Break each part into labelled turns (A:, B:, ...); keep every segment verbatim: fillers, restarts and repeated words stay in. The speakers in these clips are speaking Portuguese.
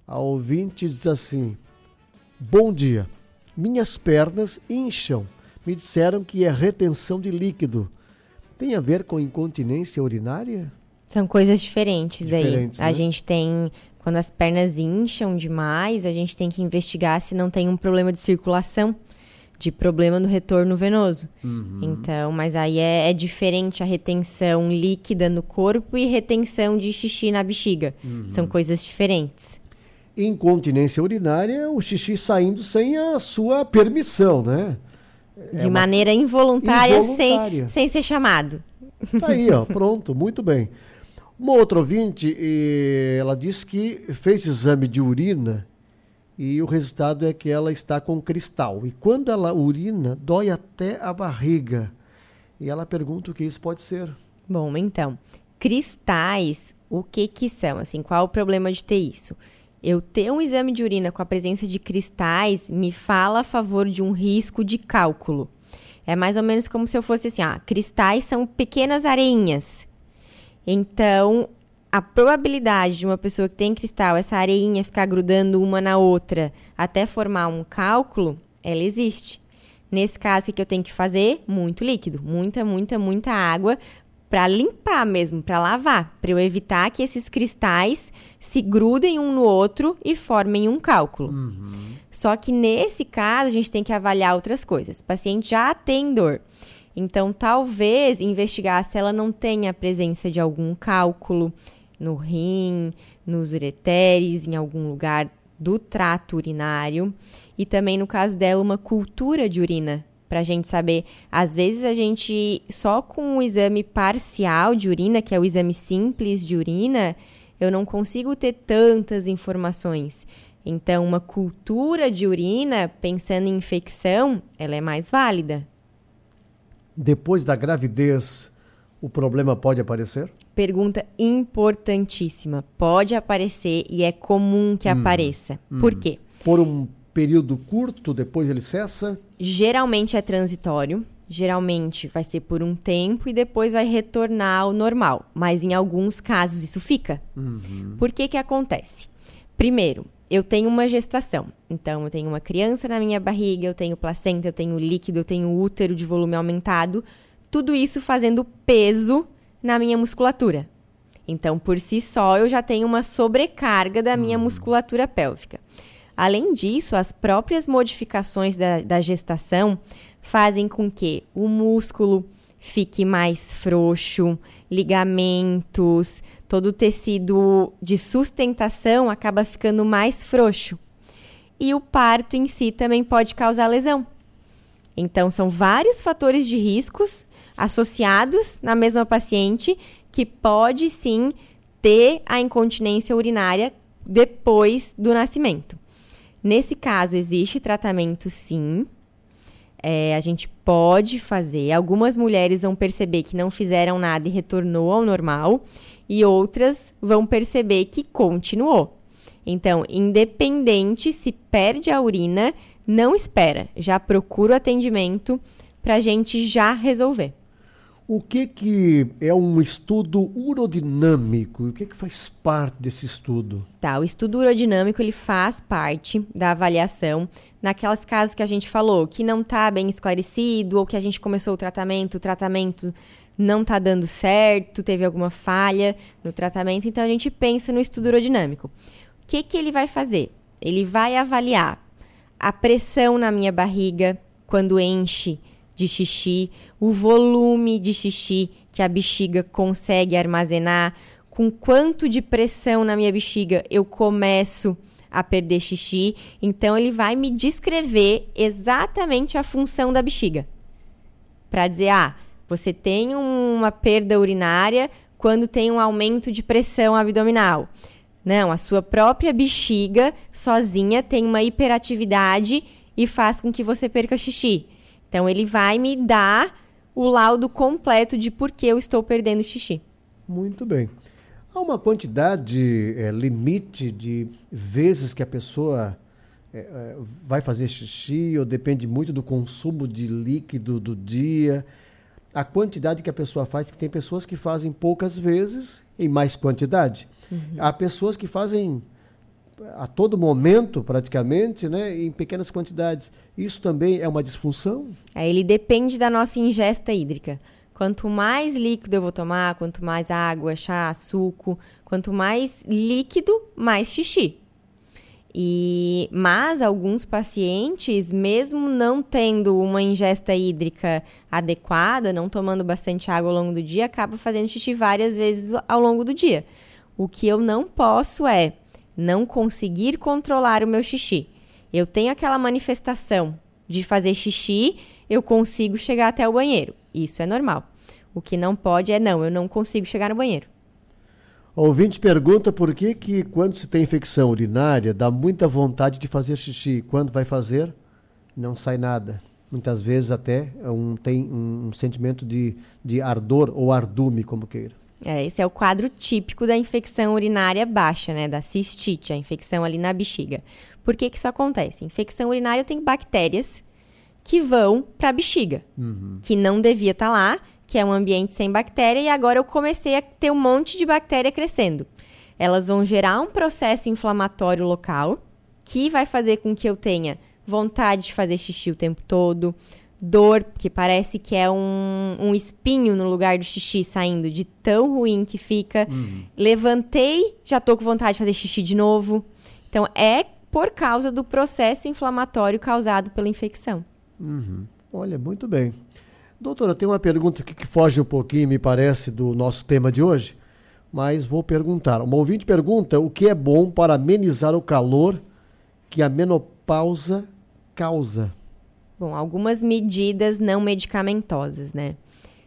A: A ouvinte diz assim: bom dia, minhas pernas incham. Me disseram que é retenção de líquido. Tem a ver com incontinência urinária?
B: São coisas diferentes,
A: diferentes
B: daí. A
A: né?
B: gente tem, quando as pernas incham demais, a gente tem que investigar se não tem um problema de circulação, de problema no retorno venoso.
A: Uhum.
B: Então, mas aí é, é diferente a retenção líquida no corpo e retenção de xixi na bexiga. Uhum. São coisas diferentes.
A: Incontinência urinária é o xixi saindo sem a sua permissão, né? É
B: de maneira involuntária,
A: involuntária.
B: Sem, sem ser chamado.
A: Tá aí, ó, pronto, muito bem. Uma outra ouvinte, ela disse que fez exame de urina e o resultado é que ela está com cristal. E quando ela urina, dói até a barriga. E ela pergunta o que isso pode ser.
B: Bom, então, cristais, o que que são? Assim, qual o problema de ter isso? Eu ter um exame de urina com a presença de cristais me fala a favor de um risco de cálculo. É mais ou menos como se eu fosse assim, ah, cristais são pequenas areinhas. Então, a probabilidade de uma pessoa que tem cristal, essa areinha ficar grudando uma na outra até formar um cálculo, ela existe. Nesse caso, o que eu tenho que fazer? Muito líquido, muita, muita, muita água para limpar mesmo, para lavar, para eu evitar que esses cristais se grudem um no outro e formem um cálculo. Uhum. Só que nesse caso, a gente tem que avaliar outras coisas. O paciente já tem dor. Então, talvez investigar se ela não tem a presença de algum cálculo no rim, nos ureteres, em algum lugar do trato urinário. E também, no caso dela, uma cultura de urina, para a gente saber. Às vezes, a gente, só com o exame parcial de urina, que é o exame simples de urina, eu não consigo ter tantas informações. Então, uma cultura de urina, pensando em infecção, ela é mais válida.
A: Depois da gravidez, o problema pode aparecer?
B: Pergunta importantíssima. Pode aparecer e é comum que hum, apareça. Hum. Por quê?
A: Por um período curto, depois ele cessa?
B: Geralmente é transitório. Geralmente vai ser por um tempo e depois vai retornar ao normal. Mas em alguns casos isso fica. Uhum. Por que que acontece? Primeiro, eu tenho uma gestação. Então, eu tenho uma criança na minha barriga, eu tenho placenta, eu tenho líquido, eu tenho útero de volume aumentado. Tudo isso fazendo peso na minha musculatura. Então, por si só, eu já tenho uma sobrecarga da minha musculatura pélvica. Além disso, as próprias modificações da, da gestação fazem com que o músculo fique mais frouxo, ligamentos, todo o tecido de sustentação acaba ficando mais frouxo. E o parto em si também pode causar lesão. Então, são vários fatores de riscos associados na mesma paciente que pode, sim, ter a incontinência urinária depois do nascimento. Nesse caso, existe tratamento, sim. É, a gente pode fazer. Algumas mulheres vão perceber que não fizeram nada e retornou ao normal. E outras vão perceber que continuou. Então, independente se perde a urina, não espera. Já procura o atendimento para a gente já resolver.
A: O que, que é um estudo urodinâmico? O que, que faz parte desse estudo?
B: Tá, o estudo urodinâmico ele faz parte da avaliação naquelas casos que a gente falou, que não está bem esclarecido ou que a gente começou o tratamento, o tratamento não está dando certo, teve alguma falha no tratamento, então a gente pensa no estudo urodinâmico. O que, que ele vai fazer? Ele vai avaliar a pressão na minha barriga quando enche de xixi, o volume de xixi que a bexiga consegue armazenar, com quanto de pressão na minha bexiga eu começo a perder xixi. Então, ele vai me descrever exatamente a função da bexiga. Para dizer, ah, você tem uma perda urinária quando tem um aumento de pressão abdominal. Não, a sua própria bexiga sozinha tem uma hiperatividade e faz com que você perca xixi. Então, ele vai me dar o laudo completo de por que eu estou perdendo xixi.
A: Muito bem. Há uma quantidade é, limite de vezes que a pessoa é, é, vai fazer xixi ou depende muito do consumo de líquido do dia? A quantidade que a pessoa faz, que tem pessoas que fazem poucas vezes em mais quantidade. Uhum. Há pessoas que fazem a todo momento, praticamente, né, em pequenas quantidades. Isso também é uma disfunção?
B: Aí ele depende da nossa ingesta hídrica. Quanto mais líquido eu vou tomar, quanto mais água, chá, suco, quanto mais líquido, mais xixi. E, mas alguns pacientes, mesmo não tendo uma ingesta hídrica adequada, não tomando bastante água ao longo do dia, acabam fazendo xixi várias vezes ao longo do dia. O que eu não posso é não conseguir controlar o meu xixi. Eu tenho aquela manifestação de fazer xixi, eu consigo chegar até o banheiro. Isso é normal. O que não pode é não, eu não consigo chegar no banheiro.
A: O ouvinte pergunta por que que quando se tem infecção urinária dá muita vontade de fazer xixi. Quando vai fazer, não sai nada. Muitas vezes até um, tem um, um sentimento de, de ardor ou ardume, como queira.
B: É, esse é o quadro típico da infecção urinária baixa, né? Da cistite, a infecção ali na bexiga. Por que que isso acontece? Infecção urinária tem bactérias que vão para a bexiga, uhum. que não devia estar lá, que é um ambiente sem bactéria, e agora eu comecei a ter um monte de bactéria crescendo. Elas vão gerar um processo inflamatório local, que vai fazer com que eu tenha vontade de fazer xixi o tempo todo, dor, que parece que é um, um espinho no lugar do xixi saindo, de tão ruim que fica. Uhum. Levantei, já tô com vontade de fazer xixi de novo. Então, é por causa do processo inflamatório causado pela infecção.
A: Uhum. Olha, muito bem. Doutora, tem uma pergunta aqui que foge um pouquinho, me parece, do nosso tema de hoje, mas vou perguntar. Uma ouvinte pergunta o que é bom para amenizar o calor que a menopausa causa.
B: Bom, algumas medidas não medicamentosas, né?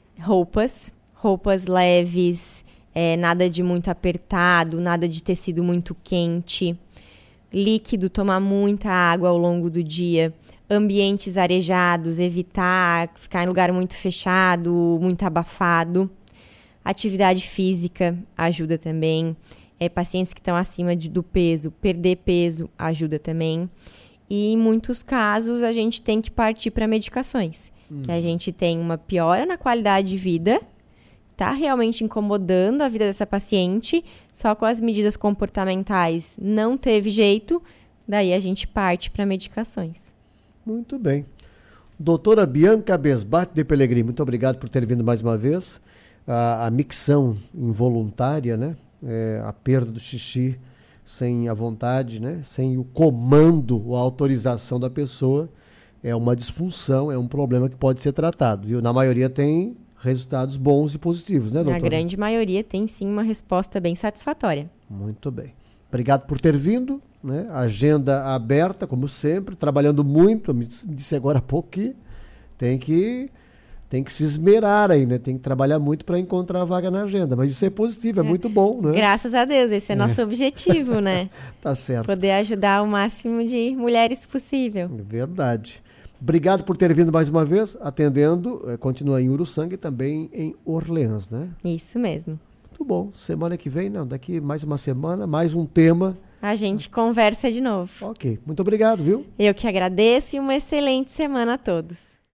B: Roupas, roupas leves, é, nada de muito apertado, nada de tecido muito quente. Líquido, tomar muita água ao longo do dia. Ambientes arejados, evitar ficar em lugar muito fechado, muito abafado. Atividade física ajuda também. É, pacientes que estão acima de, do peso, perder peso ajuda também. E em muitos casos a gente tem que partir para medicações. Hum. Que a gente tem uma piora na qualidade de vida, está realmente incomodando a vida dessa paciente, só com as medidas comportamentais não teve jeito, daí a gente parte para medicações.
A: Muito bem. Doutora Bianca Besbate de Pellegrini, muito obrigado por ter vindo mais uma vez. A, a micção involuntária, né? É, a perda do xixi sem a vontade, né? Sem o comando ou a autorização da pessoa, é uma disfunção, é um problema que pode ser tratado, viu? Na maioria tem resultados bons e positivos, né, doutora?
B: Na grande maioria tem sim uma resposta bem satisfatória.
A: Muito bem. Obrigado por ter vindo, né? Agenda aberta, como sempre, trabalhando muito, me disse agora há pouco que tem que, tem que se esmerar aí, né? Tem que trabalhar muito para encontrar a vaga na agenda, mas isso é positivo, é, é muito bom, né?
B: Graças a Deus, esse é, é. nosso objetivo, né?
A: Tá certo.
B: Poder ajudar o máximo de mulheres possível.
A: Verdade. Obrigado por ter vindo mais uma vez, atendendo, eh, continua em Uruçanga e também em Orleans, né?
B: Isso mesmo.
A: Muito bom. Semana que vem, não, daqui mais uma semana, mais um tema.
B: A gente conversa de novo.
A: Ok. Muito obrigado, viu?
B: Eu que agradeço e uma excelente semana a todos.